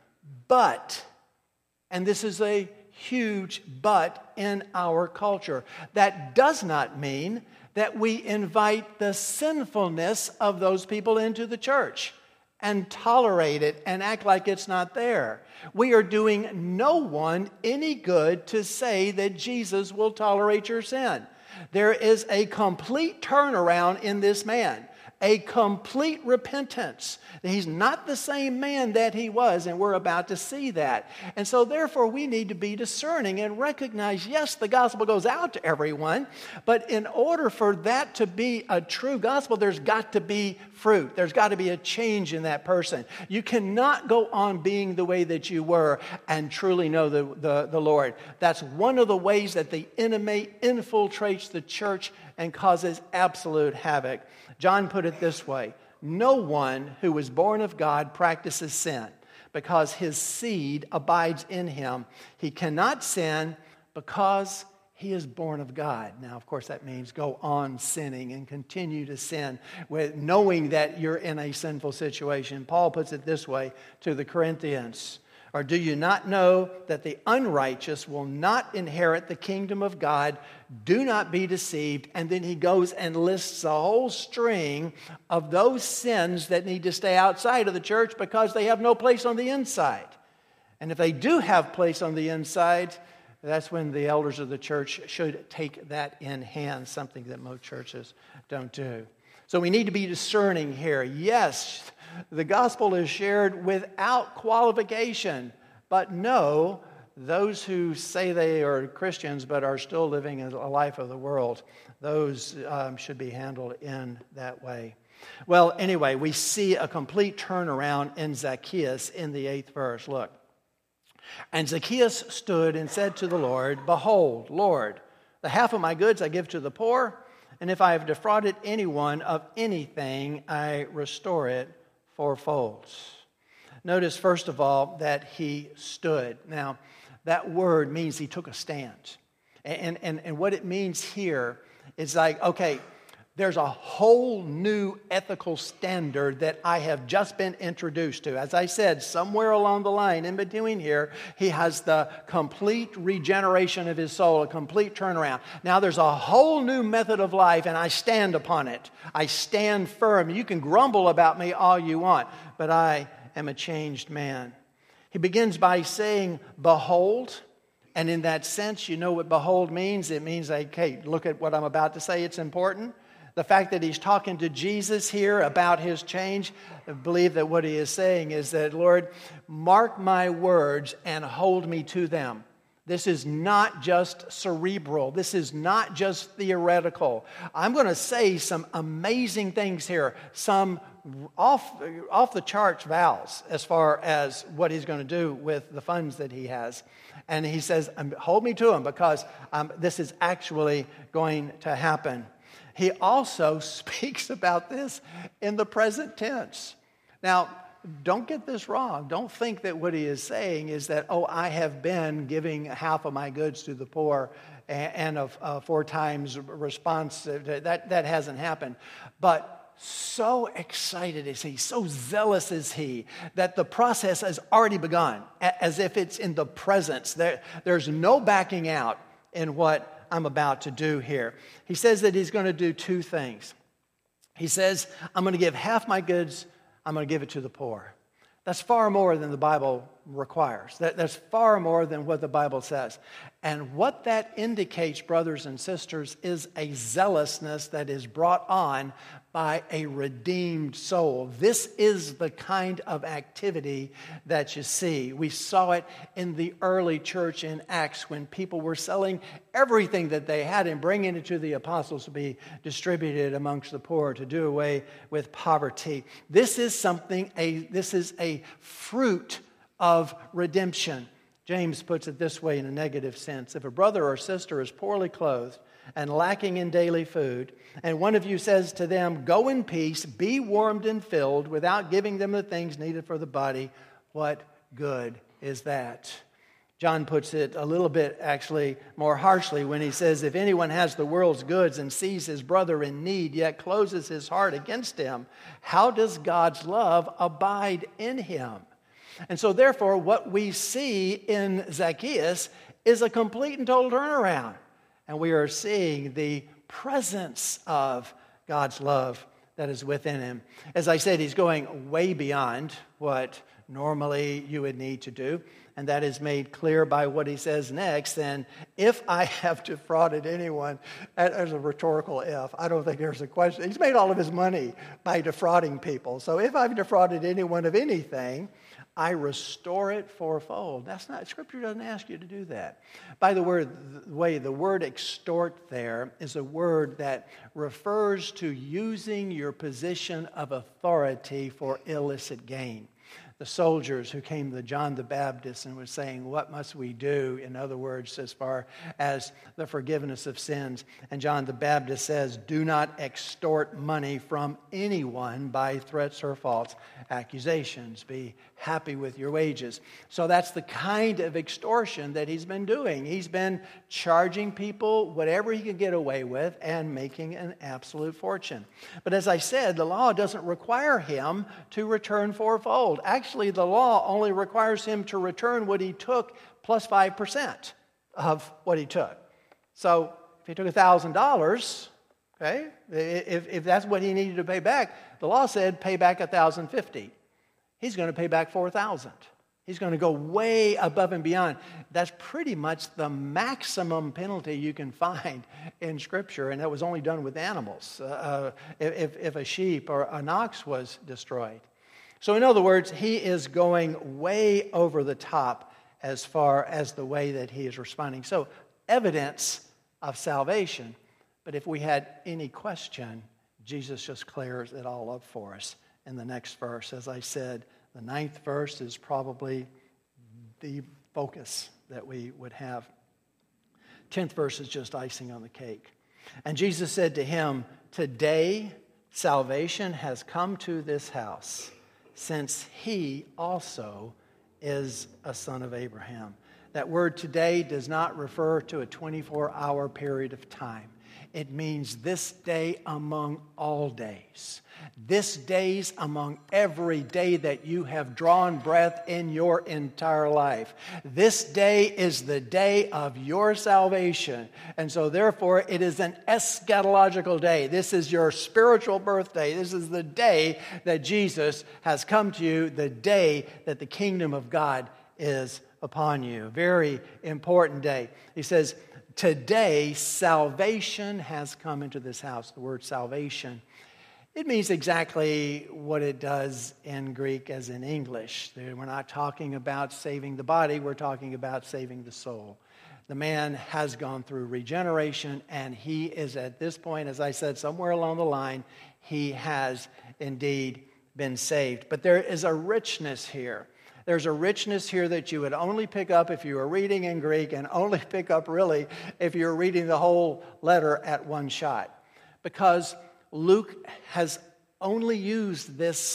But, and this is a huge but in our culture, that does not mean that we invite the sinfulness of those people into the church and tolerate it and act like it's not there. We are doing no one any good to say that Jesus will tolerate your sin. There is a complete turnaround in this man. A complete repentance. He's not the same man that he was, and we're about to see that. And so therefore we need to be discerning and recognize, yes, the gospel goes out to everyone, but in order for that to be a true gospel, there's got to be fruit. There's got to be a change in that person. You cannot go on being the way that you were and truly know the, the, the Lord. That's one of the ways that the enemy infiltrates the church and causes absolute havoc. John put it this way: no one who is born of God practices sin because his seed abides in him. He cannot sin because he is born of God. Now, of course, that means go on sinning and continue to sin with knowing that you're in a sinful situation. Paul puts it this way to the Corinthians: or do you not know that the unrighteous will not inherit the kingdom of God? Do not be deceived. And then he goes and lists a whole string of those sins that need to stay outside of the church because they have no place on the inside. And if they do have place on the inside, that's when the elders of the church should take that in hand, something that most churches don't do. So we need to be discerning here. Yes, the gospel is shared without qualification, but no, those who say they are Christians but are still living a life of the world, those um, should be handled in that way. Well, anyway, we see a complete turnaround in Zacchaeus in the eighth verse. Look. And Zacchaeus stood and said to the Lord, "Behold, Lord, the half of my goods I give to the poor, and if I have defrauded anyone of anything, I restore it fourfold." Notice, first of all, that he stood. Now, that word means he took a stand. And, and, and what it means here is like, okay, there's a whole new ethical standard that I have just been introduced to. As I said, somewhere along the line, in between here, he has the complete regeneration of his soul, a complete turnaround. Now there's a whole new method of life, and I stand upon it. I stand firm. You can grumble about me all you want, but I am a changed man. He begins by saying, "Behold." And in that sense, you know what behold means? It means, like, hey, look at what I'm about to say. It's important. The fact that he's talking to Jesus here about his change, I believe that what he is saying is that, Lord, mark my words and hold me to them. This is not just cerebral. This is not just theoretical. I'm going to say some amazing things here, some off, off the charts vows as far as what he's going to do with the funds that he has. And he says, hold me to them because um, this is actually going to happen. He also speaks about this in the present tense. Now, don't get this wrong. Don't think that what he is saying is that, oh, I have been giving half of my goods to the poor and a, a four times response. That, that hasn't happened. But so excited is he, so zealous is he, that the process has already begun, as if it's in the presence. There, there's no backing out in what I'm about to do here. He says that he's going to do two things. He says, I'm going to give half my goods, I'm going to give it to the poor. That's far more than the Bible requires. That, that's far more than what the Bible says. And what that indicates, brothers and sisters, is a zealousness that is brought on by a redeemed soul. This is the kind of activity that you see. We saw it in the early church in Acts when people were selling everything that they had and bringing it to the apostles to be distributed amongst the poor, to do away with poverty. This is something, a this is a fruit of redemption. James puts it this way in a negative sense. If a brother or sister is poorly clothed and lacking in daily food, and one of you says to them, go in peace, be warmed and filled, without giving them the things needed for the body, what good is that? John puts it a little bit actually more harshly when he says, if anyone has the world's goods and sees his brother in need, yet closes his heart against him, how does God's love abide in him? And so therefore, what we see in Zacchaeus is a complete and total turnaround. And we are seeing the presence of God's love that is within him. As I said, he's going way beyond what normally you would need to do. And that is made clear by what he says next. And if I have defrauded anyone, there's a rhetorical if. I don't think there's a question. He's made all of his money by defrauding people. So if I've defrauded anyone of anything, I restore it fourfold. That's not, Scripture doesn't ask you to do that. By the word, the way, the word extort there is a word that refers to using your position of authority for illicit gain. The soldiers who came to John the Baptist and were saying, what must we do? In other words, as far as the forgiveness of sins. And John the Baptist says, do not extort money from anyone by threats or false accusations. Be happy with your wages. So that's the kind of extortion that he's been doing. He's been charging people whatever he could get away with and making an absolute fortune. But as I said, the law doesn't require him to return fourfold. Actually, the law only requires him to return what he took plus five percent of what he took. So if he took one thousand dollars, okay, if, if that's what he needed to pay back, the law said pay back one thousand fifty dollars. He's going to pay back four thousand dollars. He's going to go way above and beyond. That's pretty much the maximum penalty you can find in Scripture, and that was only done with animals, uh, if, if a sheep or an ox was destroyed. So in other words, he is going way over the top as far as the way that he is responding. So evidence of salvation. But if we had any question, Jesus just clears it all up for us in the next verse. As I said, the ninth verse is probably the focus that we would have. Tenth verse is just icing on the cake. And Jesus said to him, today salvation has come to this house, since he also is a son of Abraham. That word today does not refer to a twenty-four hour period of time. It means this day among all days. This days among every day that you have drawn breath in your entire life. This day is the day of your salvation. And so therefore it is an eschatological day. This is your spiritual birthday. This is the day that Jesus has come to you, the day that the kingdom of God is upon you. Very important day. He says, today salvation has come into this house. The word salvation, it means exactly what it does in Greek as in English. We're not talking about saving the body, we're talking about saving the soul. The man has gone through regeneration, and he is at this point, as I said, somewhere along the line, he has indeed been saved. But there is a richness here. There's a richness here that you would only pick up if you were reading in Greek, and only pick up really if you were reading the whole letter at one shot. Because Luke has only used this,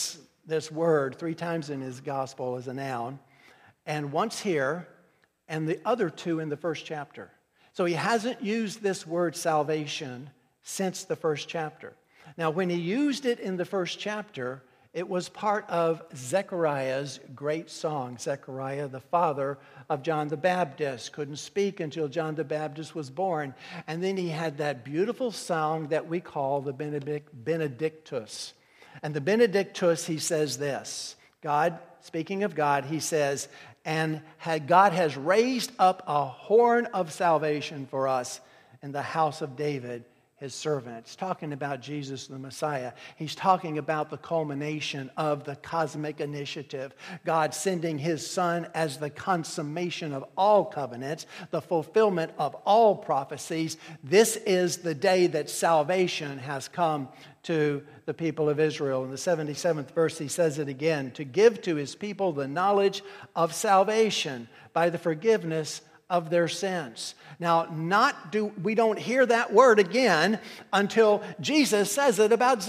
this word three times in his gospel as a noun, and once here, and the other two in the first chapter. So he hasn't used this word salvation since the first chapter. Now, when he used it in the first chapter, it was part of Zechariah's great song. Zechariah, the father of John the Baptist, couldn't speak until John the Baptist was born. And then he had that beautiful song that we call the Benedict, Benedictus. And the Benedictus, he says this. God, speaking of God, he says, and had, God has raised up a horn of salvation for us in the house of David, his servant. It's talking about Jesus the Messiah. He's talking about the culmination of the cosmic initiative. God sending his Son as the consummation of all covenants, the fulfillment of all prophecies. This is the day that salvation has come to the people of Israel. In the seventy-seventh verse, he says it again, to give to his people the knowledge of salvation by the forgiveness of their sins. Now, not do we don't hear that word again until Jesus says it about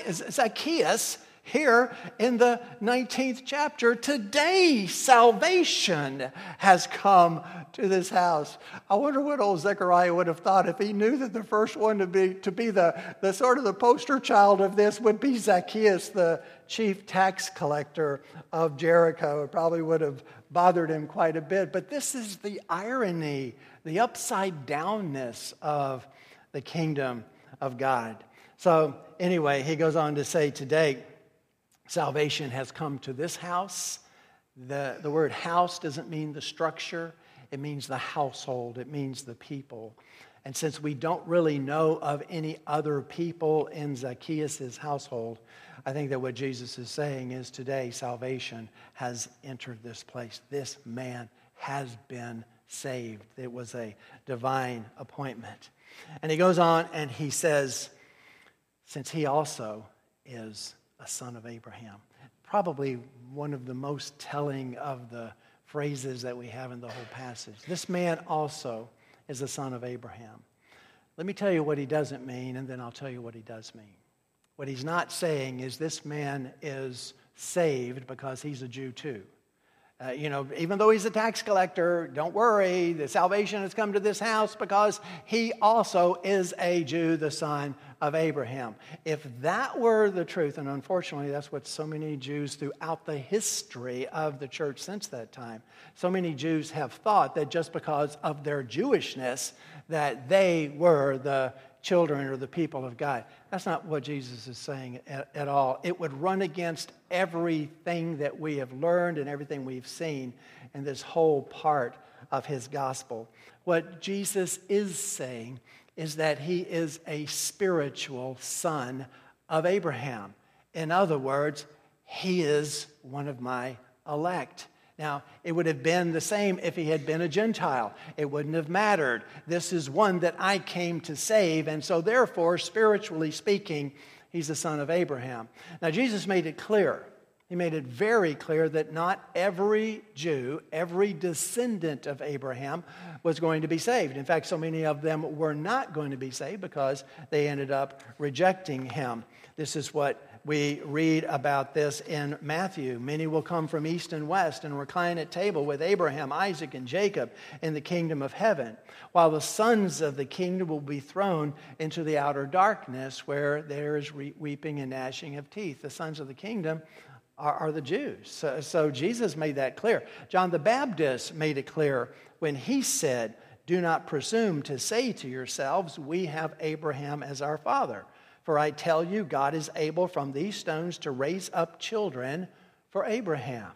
Zacchaeus here in the nineteenth chapter. Today, salvation has come to this house. I wonder what old Zechariah would have thought if he knew that the first one to be to be the, the sort of the poster child of this would be Zacchaeus, the chief tax collector of Jericho. It probably would have bothered him quite a bit. But this is the irony, the upside downness of the kingdom of God. So anyway, he goes on to say today, salvation has come to this house. The, the word house doesn't mean the structure. It means the household. It means the people. And since we don't really know of any other people in Zacchaeus' household, I think that what Jesus is saying is today salvation has entered this place. This man has been saved. It was a divine appointment. And he goes on and he says, since he also is a son of Abraham. Probably one of the most telling of the phrases that we have in the whole passage. This man also is a son of Abraham. Let me tell you what he doesn't mean, and then I'll tell you what he does mean. What he's not saying is this man is saved because he's a Jew too. Uh, you know, even though he's a tax collector, don't worry, the salvation has come to this house because he also is a Jew, the son of Abraham. If that were the truth, and unfortunately that's what so many Jews throughout the history of the church since that time, so many Jews have thought that just because of their Jewishness that they were the children or the people of God. That's not what Jesus is saying at, at all. It would run against everything that we have learned and everything we've seen in this whole part of his gospel. What Jesus is saying is that he is a spiritual son of Abraham. In other words, he is one of my elect. Now, it would have been the same if he had been a Gentile. It wouldn't have mattered. This is one that I came to save, and so therefore, spiritually speaking, he's the son of Abraham. Now, Jesus made it clear. He made it very clear that not every Jew, every descendant of Abraham was going to be saved. In fact, so many of them were not going to be saved because they ended up rejecting him. This is what we read about this in Matthew. Many will come from east and west and recline at table with Abraham, Isaac, and Jacob in the kingdom of heaven, while the sons of the kingdom will be thrown into the outer darkness where there is re- weeping and gnashing of teeth. The sons of the kingdom are, are the Jews. So, so Jesus made that clear. John the Baptist made it clear when he said, "Do not presume to say to yourselves, we have Abraham as our father. For I tell you, God is able from these stones to raise up children for Abraham."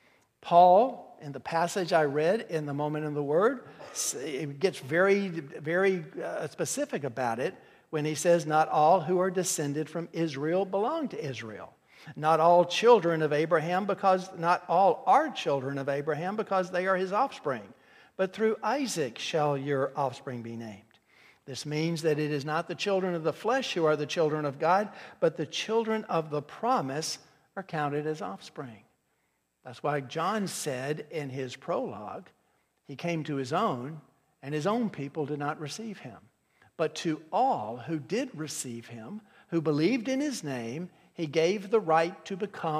Paul, in the passage I read in the Moment in the Word, it gets very, very uh, specific about it when he says, not all who are descended from Israel belong to Israel. Not all children of Abraham, because not all are children of Abraham because they are his offspring. But through Isaac shall your offspring be named. This means that it is not the children of the flesh who are the children of God, but the children of the promise are counted as offspring. That's why John said in his prologue, he came to his own, and his own people did not receive him. But to all who did receive him, who believed in his name, he gave the right to become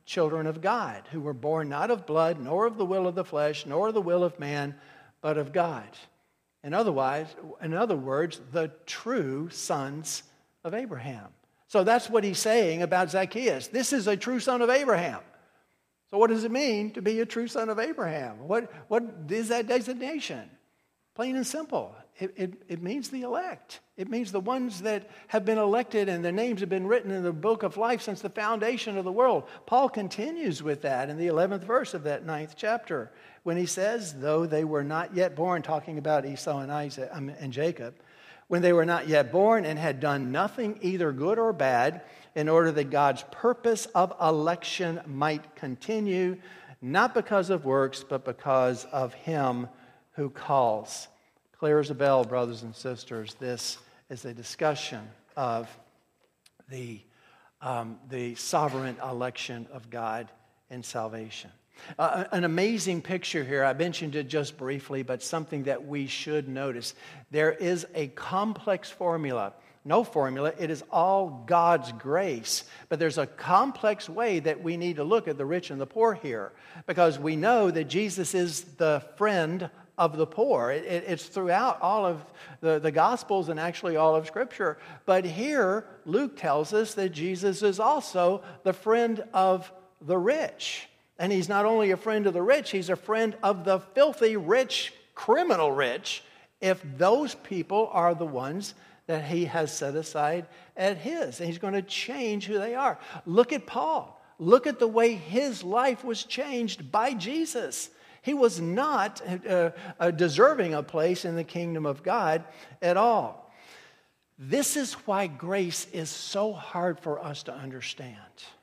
children of God, who were born not of blood, nor of the will of the flesh, nor the will of man, but of God. In otherwise, in other words, the true sons of Abraham. So that's what he's saying about Zacchaeus. This is a true son of Abraham. So what does it mean to be a true son of Abraham? What, what is that designation? Plain and simple. It, it, it means the elect. It means the ones that have been elected and their names have been written in the book of life since the foundation of the world. Paul continues with that in the eleventh verse of that ninth chapter when he says, though they were not yet born, talking about Esau and Isaac um, and Jacob, when they were not yet born and had done nothing either good or bad, in order that God's purpose of election might continue, not because of works, but because of him who calls. Clear as a bell, brothers and sisters, this is a discussion of the, um, the sovereign election of God in salvation. Uh, an amazing picture here. I mentioned it just briefly, but something that we should notice. There is a complex formula. No formula. It is all God's grace. But there's a complex way that we need to look at the rich and the poor here, because we know that Jesus is the friend of the poor. It, it, it's throughout all of the, the Gospels and actually all of Scripture. But here, Luke tells us that Jesus is also the friend of the rich. And he's not only a friend of the rich, he's a friend of the filthy rich, criminal rich, if those people are the ones that he has set aside at his. And he's going to change who they are. Look at Paul. Look at the way his life was changed by Jesus. He was not uh, uh, deserving a place in the kingdom of God at all. This is why grace is so hard for us to understand.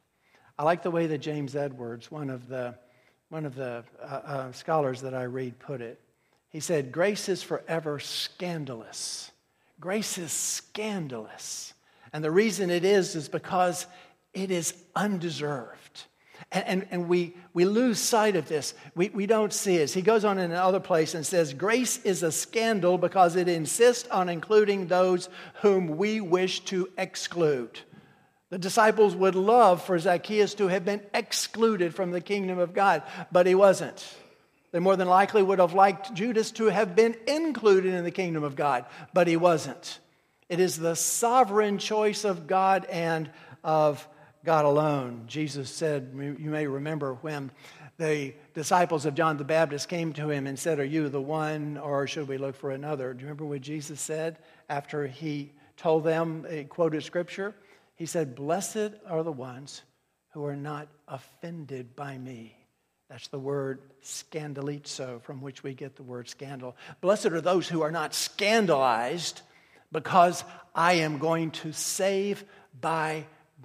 I like the way that James Edwards, one of the, one of the uh, uh, scholars that I read, put it. He said, grace is forever scandalous. Grace is scandalous. And the reason it is is because it is undeserved. And, and, and we, we lose sight of this. We, we don't see it. He goes on in another place and says, grace is a scandal because it insists on including those whom we wish to exclude. The disciples would love for Zacchaeus to have been excluded from the kingdom of God, but he wasn't. They more than likely would have liked Judas to have been included in the kingdom of God, but he wasn't. It is the sovereign choice of God and of God alone. Jesus said, you may remember when the disciples of John the Baptist came to him and said, are you the one, or should we look for another? Do you remember what Jesus said after he told them, he quoted scripture? He said, blessed are the ones who are not offended by me. That's the word scandalizo, from which we get the word scandal. Blessed are those who are not scandalized, because I am going to save by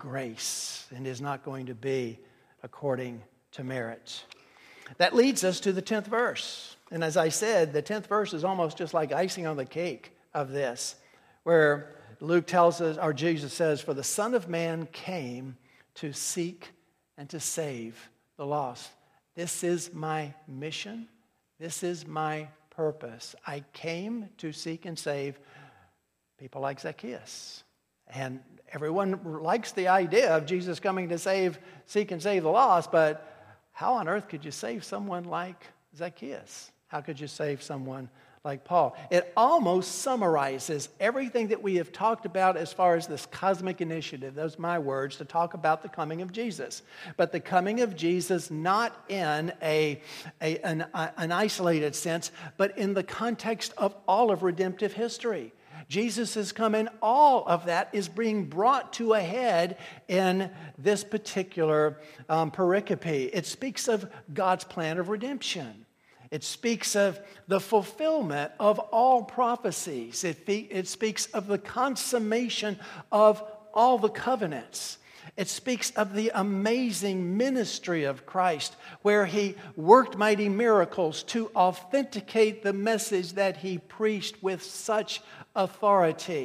grace, and is not going to be according to merit. That leads us to the tenth verse. And as I said, the tenth verse is almost just like icing on the cake of this, where Luke tells us, or Jesus says, for the Son of Man came to seek and to save the lost. This is my mission. This is my purpose. I came to seek and save people like Zacchaeus. And everyone likes the idea of Jesus coming to save, seek and save the lost, but how on earth could you save someone like Zacchaeus? How could you save someone like Paul? It almost summarizes everything that we have talked about as far as this cosmic initiative. Those are my words to talk about the coming of Jesus. But the coming of Jesus not in a, a an, an isolated sense, but in the context of all of redemptive history. Jesus has come in. All of that is being brought to a head in this particular um, pericope. It speaks of God's plan of redemption. It speaks of the fulfillment of all prophecies. It, it speaks of the consummation of all the covenants. It speaks of the amazing ministry of Christ, where he worked mighty miracles to authenticate the message that he preached with such authority.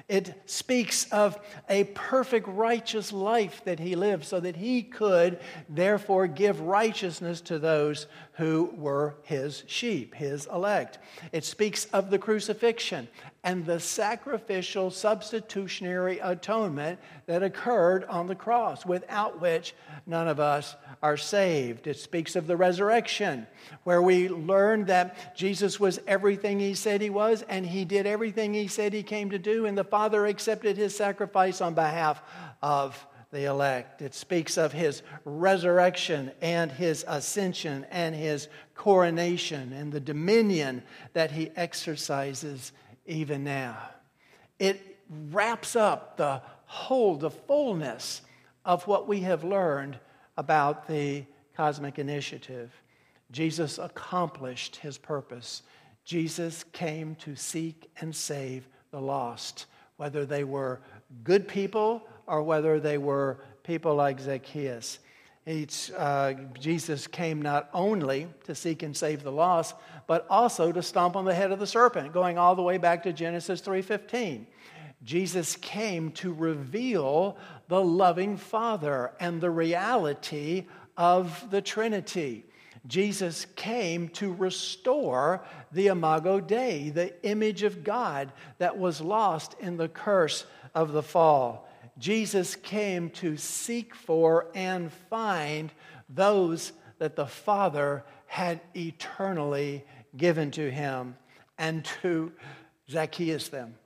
It speaks of a perfect righteous life that he lived so that he could therefore give righteousness to those who were his sheep, his elect. It speaks of the crucifixion and the sacrificial substitutionary atonement that occurred on the cross, without which none of us are saved. It speaks of the resurrection, where we learn that Jesus was everything he said he was, and he did everything he said he came to do, and the Father accepted his sacrifice on behalf of the elect. It speaks of his resurrection and his ascension and his coronation and the dominion that he exercises even now. It wraps up the whole, the fullness of what we have learned about the cosmic initiative. Jesus accomplished his purpose. Jesus came to seek and save the lost, whether they were good people or whether they were people like Zacchaeus. It's, uh, Jesus came not only to seek and save the lost, but also to stomp on the head of the serpent, going all the way back to Genesis three fifteen. Jesus came to reveal the loving Father and the reality of the Trinity. Jesus came to restore the Imago Dei, the image of God that was lost in the curse of the fall. Jesus came to seek for and find those that the Father had eternally given to him, and to Zacchaeus them.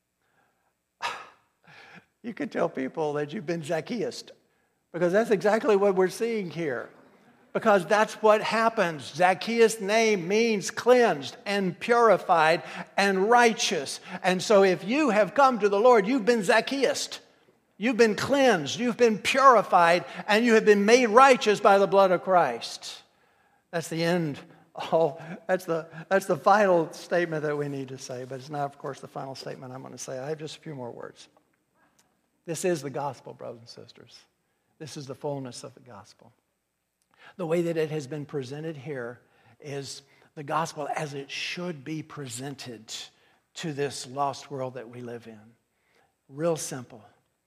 You can tell people that you've been Zacchaeused, because that's exactly what we're seeing here. Because that's what happens. Zacchaeus' name means cleansed and purified and righteous. And so if you have come to the Lord, you've been Zacchaeused. You've been cleansed, you've been purified, and you have been made righteous by the blood of Christ. That's the end. Oh, that's the that's the final statement that we need to say, but it's not, of course, the final statement I'm going to say. I have just a few more words. This is the gospel, brothers and sisters. This is the fullness of the gospel. The way that it has been presented here is the gospel as it should be presented to this lost world that we live in. Real simple.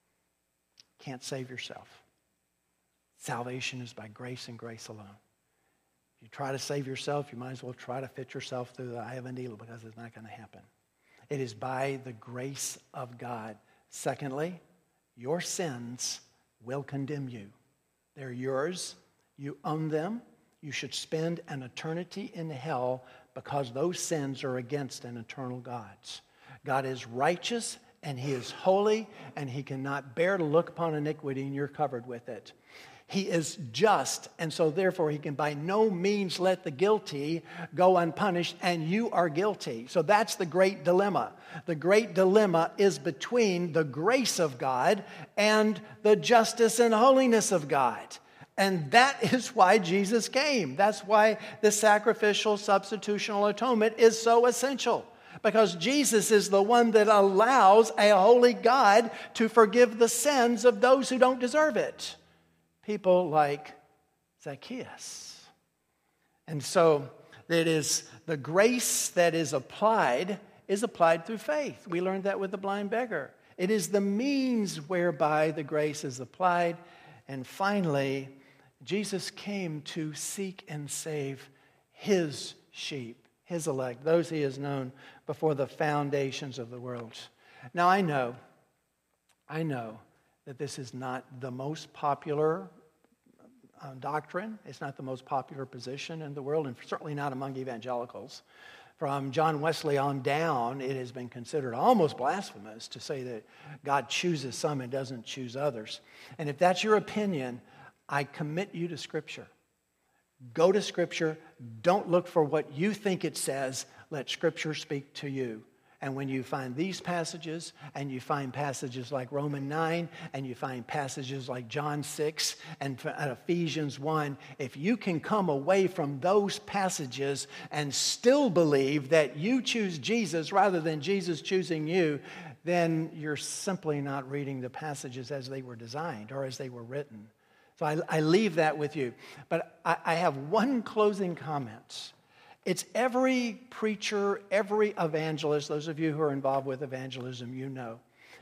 Can't save yourself. Salvation is by grace and grace alone. If you try to save yourself, you might as well try to fit yourself through the eye of a needle, because it's not going to happen. It is by the grace of God. Secondly, your sins will condemn you. They're yours. You own them. You should spend an eternity in hell because those sins are against an eternal God. God is righteous and he is holy, and he cannot bear to look upon iniquity, and you're covered with it. He is just, and so therefore he can by no means let the guilty go unpunished, and you are guilty. So that's the great dilemma. The great dilemma is between the grace of God and the justice and holiness of God. And that is why Jesus came. That's why the sacrificial substitutional atonement is so essential. Because Jesus is the one that allows a holy God to forgive the sins of those who don't deserve it. People like Zacchaeus. And so it is the grace that is applied is applied through faith. We learned that with the blind beggar. It is the means whereby the grace is applied. And finally, Jesus came to seek and save his sheep, his elect, those he has known before the foundations of the world. Now I know, I know that this is not the most popular uh, doctrine. It's not the most popular position in the world, and certainly not among evangelicals. From John Wesley on down, it has been considered almost blasphemous to say that God chooses some and doesn't choose others. And if that's your opinion, I commit you to Scripture. Go to Scripture. Don't look for what you think it says. Let Scripture speak to you. And when you find these passages, and you find passages like Romans nine, and you find passages like John six and Ephesians one, if you can come away from those passages and still believe that you choose Jesus rather than Jesus choosing you, then you're simply not reading the passages as they were designed or as they were written. So I, I leave that with you. But I, I have one closing comment. It's every preacher, every evangelist, those of you who are involved with evangelism, you know,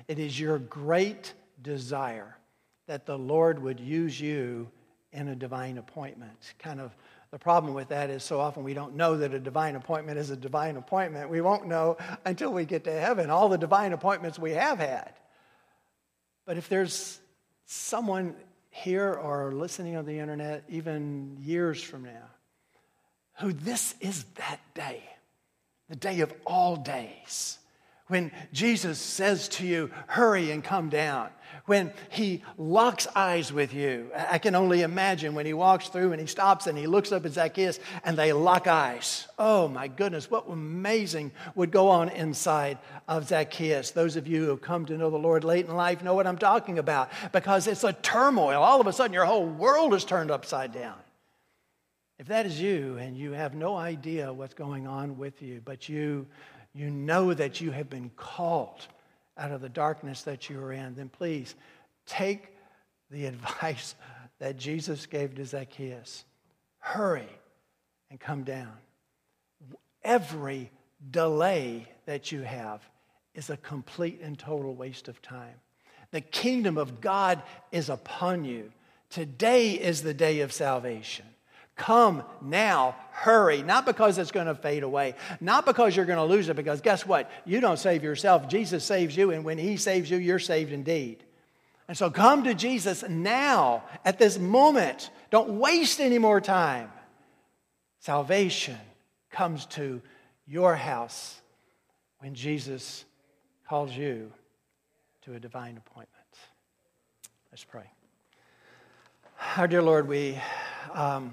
It is your great desire that the Lord would use you in a divine appointment. Kind of the problem with that is so often we don't know that a divine appointment is a divine appointment. We won't know until we get to heaven all the divine appointments we have had. But if there's someone here or listening on the internet even years from now who this is that day, the day of all days, when Jesus says to you, hurry and come down, when he locks eyes with you. I can only imagine when he walks through and he stops and he looks up at Zacchaeus and they lock eyes. Oh my goodness, what amazing would go on inside of Zacchaeus. Those of you who have come to know the Lord late in life know what I'm talking about, because it's a turmoil. All of a sudden your whole world is turned upside down. If that is you and you have no idea what's going on with you, but you You know that you have been called out of the darkness that you are in, then please take the advice that Jesus gave to Zacchaeus. Hurry and come down. Every delay that you have is a complete and total waste of time. The kingdom of God is upon you. Today is the day of salvation. Come now, hurry, not because it's going to fade away, not because you're going to lose it, because guess what? You don't save yourself. Jesus saves you, and when he saves you, you're saved indeed. And so come to Jesus now, at this moment. Don't waste any more time. Salvation comes to your house when Jesus calls you to a divine appointment. Let's pray. Our dear Lord, we... Um,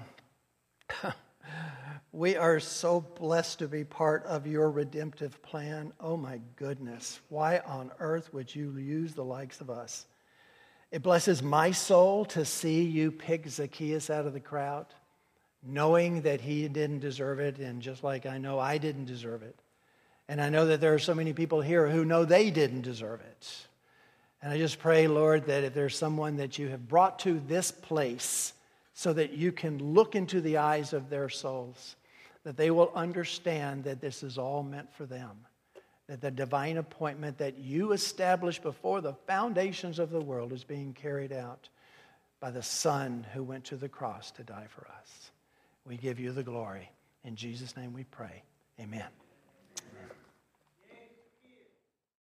We are so blessed to be part of your redemptive plan. Oh my goodness, why on earth would you use the likes of us? It blesses my soul to see you pick Zacchaeus out of the crowd, knowing that he didn't deserve it, and just like I know I didn't deserve it. And I know that there are so many people here who know they didn't deserve it. And I just pray, Lord, that if there's someone that you have brought to this place so that you can look into the eyes of their souls, that they will understand that this is all meant for them, that the divine appointment that you established before the foundations of the world is being carried out by the Son who went to the cross to die for us. We give you the glory. In Jesus' name we pray. Amen.